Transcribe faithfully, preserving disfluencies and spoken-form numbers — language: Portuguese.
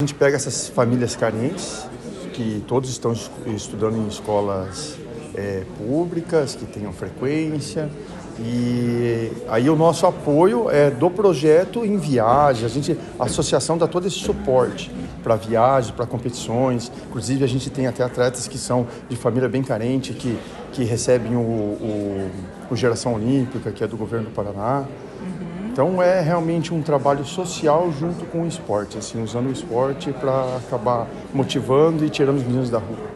A gente pega essas famílias carentes, que todos estão estudando em escolas é, públicas, que tenham frequência, e aí o nosso apoio é do projeto em viagem. A gente, a associação dá todo esse suporte para viagens, para competições. Inclusive a gente tem até atletas que são de família bem carente, que, que recebem o, o, o Geração Olímpica, que é do governo do Paraná. Então é realmente um trabalho social junto com o esporte, assim, usando o esporte para acabar motivando e tirando os meninos da rua.